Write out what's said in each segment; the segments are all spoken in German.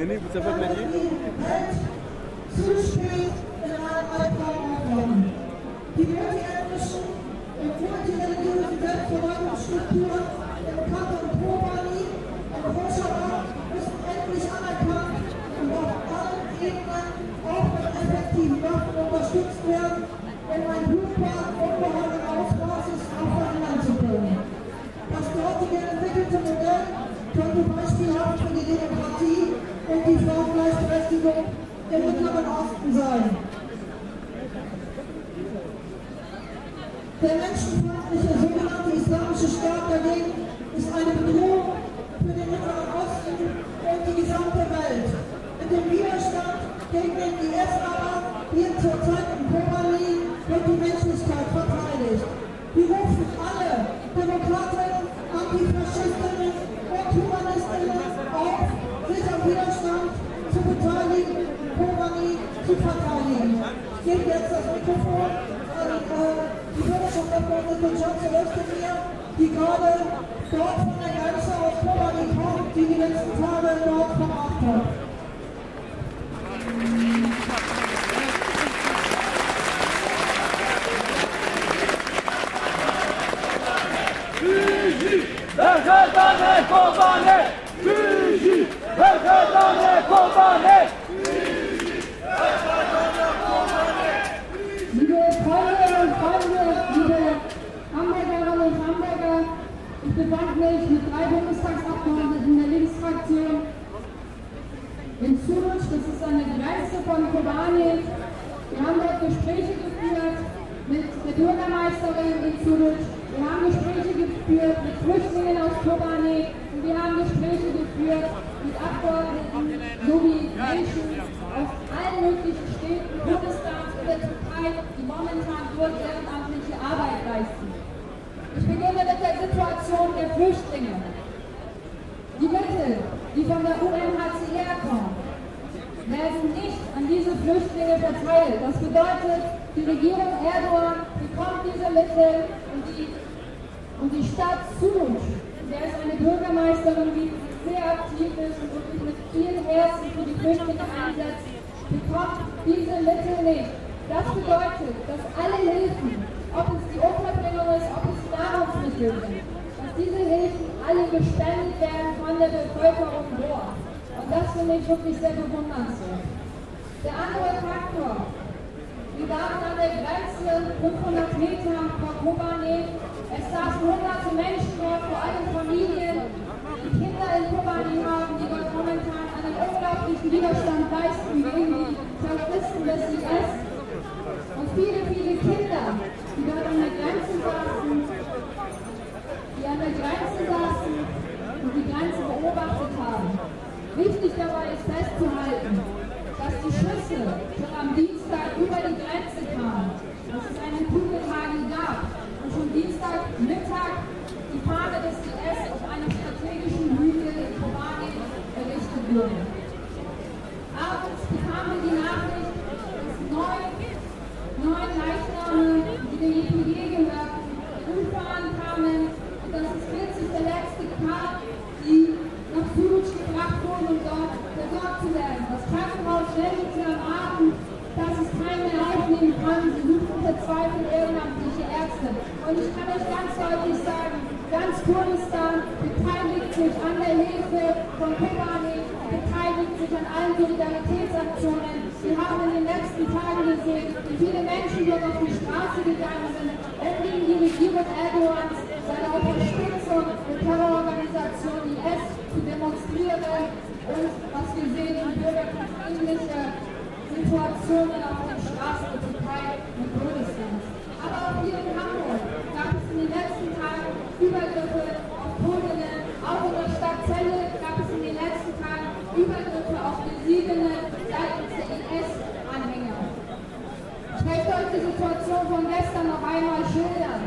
zu spät in einen Albtraum aufwachen. Die multiethnischen und multireligiösen Selbstverwaltungsstrukturen im Kanton Kobani und Rojava müssen endlich anerkannt und auf allen Ebenen auch mit effektiven Waffen unterstützt werden, um ein Blutbad ungeheuren Ausmaßes auch verhindern zu können. Das dortige entwickelte Modell könnte beispielhaft für die Demokratie und die Frauengleichberechtigung im Mittleren Osten sein. Der menschenfeindliche sogenannte Islamische Staat dagegen ist eine Bedrohung für den Mittleren Osten und die gesamte Welt. Mit dem Widerstand gegen den IS aber hier zurzeit in Kobani wird die Menschlichkeit verteidigt. Wir rufen alle Demokratinnen, Antifaschistinnen und Humanistinnen auf, sich am Widerstand zu beteiligen, Kobani zu verteidigen. Ich gebe jetzt das Mikrofon an die Bürgerschaftsabgeordnete Johnson Özdemir, die gerade dort von der Grenze aus Kobani kommt, die letzten Tage dort verbracht hat. Liebe Freundinnen und Freunde, liebe Hamburgerinnen und Hamburger, ich befand mich mit 3 Bundestagsabgeordneten der Linksfraktion in Suruc, das ist an der Grenze von Kobani. Wir haben dort Gespräche geführt mit der Bürgermeisterin in Suruc. Wir haben Gespräche geführt mit Flüchtlingen aus Kobani und wir haben Gespräche geführt mit Abgeordneten sowie Menschen aus allen möglichen Städten Kurdistans und der Türkei, die momentan dort ehrenamtliche Arbeit leisten. Ich beginne mit der Situation der Flüchtlinge. Die Mittel, die von der UNHCR kommen, werden nicht an diese Flüchtlinge verteilt. Das bedeutet, die Regierung Erdogan bekommt diese Mittel und die Stadt Suruc, in der es eine Bürgermeisterin gibt, die sehr aktiv ist und wirklich mit viel Herzen für die Flüchtlinge einsetzt, bekommt diese Mittel nicht. Das bedeutet, dass alle Hilfen, ob es die Unterbringung ist, ob es Nahrungsmittel sind, dass diese Hilfen alle gespendet werden von der Bevölkerung dort. Und das finde ich wirklich sehr bewundernswert. Der andere Faktor: Wir waren an der Grenze 500 Meter vor Kobani. Es saßen hunderte Menschen dort, vor allem Familien, die Kinder in Kobani haben, die dort momentan einen unglaublichen Widerstand leisten gegen die Terroristen des IS. Und viele, viele Kinder, die dort an der Grenze saßen, und die Grenze beobachtet haben. Wichtig dabei ist festzuhalten, dass die Schüsse schon am Dienstag über die Grenze kamen, dass es einen Kugelhagel gab und schon Dienstagmittag die Fahne des IS auf einem strategischen Hügel in Kobani errichtet wurde. Abends bekamen wir die Nachricht, dass neun Leichname, die der YPG gehörten, umfahren kamen und dass es 40 verletzte gab, die nach Suruc gebracht wurden, um dort versorgt zu werden. Das Krankenhaus meldete am Abend, dass es keinen mehr aufnehmen kann. Sie suchen verzweifelt ehrenamtliche Ärzte. Und ich kann euch ganz deutlich sagen, ganz Kurdistan beteiligt sich an der Hilfe von Kobani, beteiligt sich an allen Solidaritätsaktionen. Wir haben in den letzten Tagen gesehen, wie viele Menschen dort auf die Straße gegangen sind, um gegen die Regierung Erdogans, seine Unterstützung der Terrororganisation IS zu demonstrieren und was wir sehen, in bürgerkriegsähnliche Situationen auf den Straßen der Türkei und Kurdistans. Aber auch hier in Hamburg gab es in den letzten Tagen Übergriffe auf Kurdinnen, auch in der Stadt Celle gab es in den letzten Tagen Übergriffe auf Gesiedene seitens der IS-Anhänger. Ich möchte euch die Situation von gestern noch einmal schildern.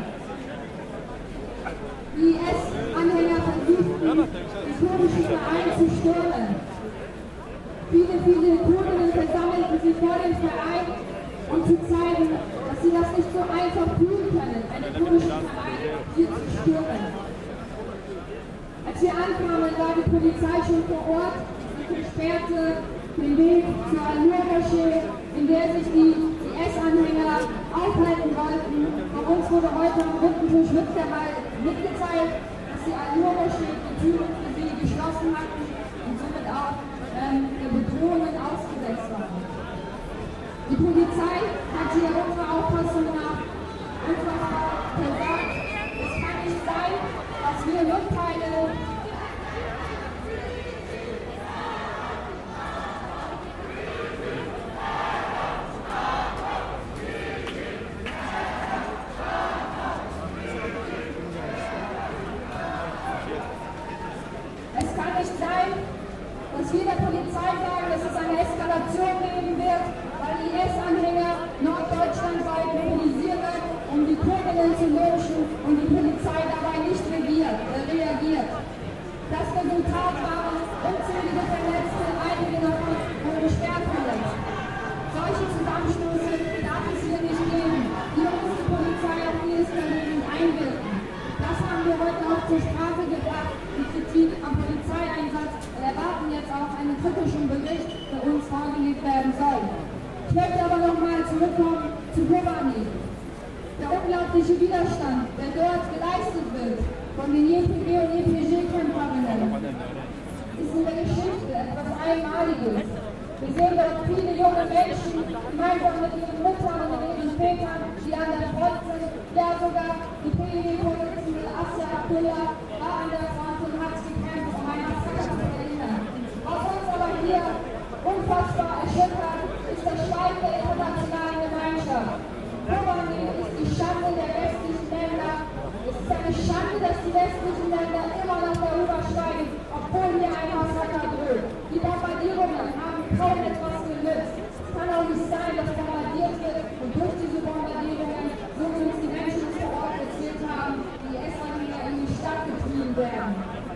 Die IS-Anhänger versuchten, den kurdischen Verein zu stürmen. Viele Kurdinnen versammelten sich vor dem Verein, um zu zeigen, dass sie das nicht so einfach tun können, einen kurdischen Verein hier zu stürmen. Als wir ankamen, war die Polizei schon vor Ort. Natürlich versperrte den Weg zur Al-Nur-Moschee, in der sich die IS-Anhänger aufhalten wollten. Von uns wurde heute am runden Tisch mitgeteilt, dass die Al-Nur-Moschee die Türen für sie geschlossen hatten und somit auch der Bedrohungen ausgesetzt waren. Die Polizei hat hier unserer Auffassung nach einfach gesagt, es kann nicht sein, dass wir mitteilen, dass wir der Polizei sagen, dass es eine Eskalation geben wird, weil die IS-Anhänger norddeutschlandweit mobilisieren, um die Kurdinnen zu löschen und die Polizei dabei nicht reagiert. Das Resultat waren unzählige Verletzte, einige davon wurden schwer verletzt. Solche Zusammenstöße darf es hier nicht geben. Hier muss die Polizei auf deeskalierend einwirken. Das haben wir heute auch zur Sprache gebracht. Die Kritik am Polizeieinsatz erwarten jetzt auch einen kritischen Bericht, der uns vorgelegt werden soll. Ich möchte aber nochmal zurückkommen zu Kobani. Der unglaubliche Widerstand, der dort geleistet wird von den JPG und JPG-Kämpferinnen, ist in der Geschichte etwas Einmaliges. Wir sehen dort viele junge Menschen, gemeinsam mit ihren Müttern und ihren Vätern, die an der Front sind. Ja, sogar die PDD-Vorsitzende Asya Abdullah war an der Front und hat gekämpft, um ein Massaker zu verhindern. Was uns aber hier unfassbar erschüttert, ist das Schweigen der internationalen Gemeinschaft. Kobani ist die Schande der westlichen Länder. Es ist eine Schande, dass die westlichen Länder immer noch darüber schweigen, obwohl hier ein Massaker droht. Die Bombardierungen haben kaum etwas genützt. Es kann auch nicht sein, dass bombardiert wird und durch diese Bombardierungen, so wie uns die Menschen vor Ort erzählt haben, die IS-Anhänger in die Stadt getrieben werden.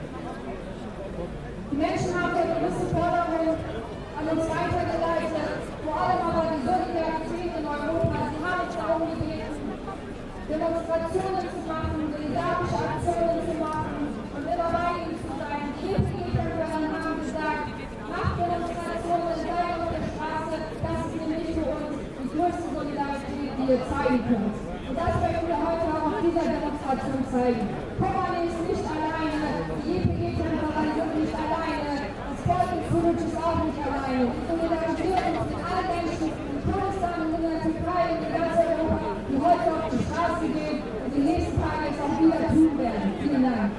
Die Menschen haben eine gewisse Forderung an uns weitergeleitet, vor allem aber die Solidarität in Europa. Sie haben uns darum gebeten, Demonstrationen zu machen, solidarische Aktionen zu machen und immer bei ihnen zu sein. Die JPG-Kämpferinnen haben gesagt, macht Demonstrationen, seid auf der Straße, das ist nämlich für uns die größte Solidarität, die ihr zeigen könnt. Und das werden wir heute auch auf dieser Demonstration zeigen. Kobani ist nicht alleine, die JPG-Kämpferinnen sind nicht alleine, das Volk in Suruc ist auch nicht alleine. Wir solidarisieren uns mit allen Menschen in Kurdistan und in der Türkei und in ganz Europa, die heute auf die Straße gehen und die nächsten Tage es auch wieder tun werden. Vielen Dank.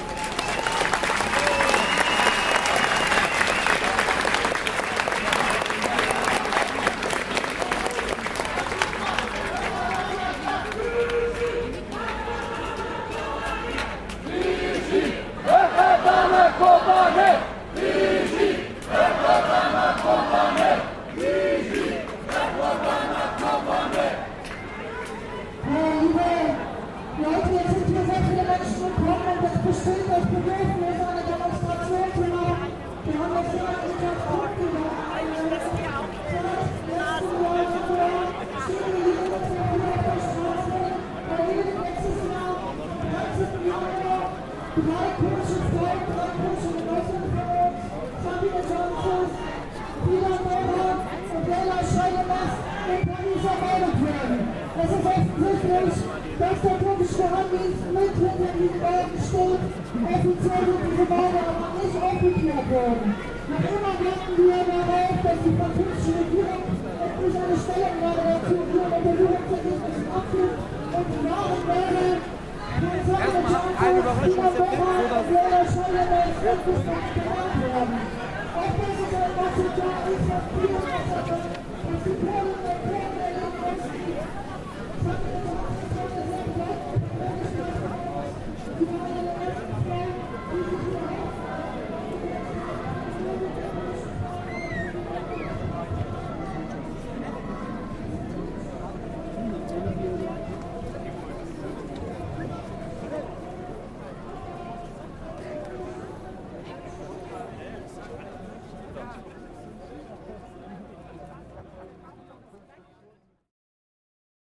Es ist offensichtlich, dass der türkische Geheimdienst mit hinter diesen Bergen steht. Offiziell sind diese Berge aber nicht okkupiert worden. Noch immer warten wir darauf, dass die französische Regierung endlich eine Stellungnahme dazu in ihren Untersuchungsergebnissen abgibt und die wahren Berge von Samuel Johnson, Tina Bohrer und Leila Scheuerberg endlich benannt werden. Auch das ist ein Massaker, ist das Klimamassaker, das die Polen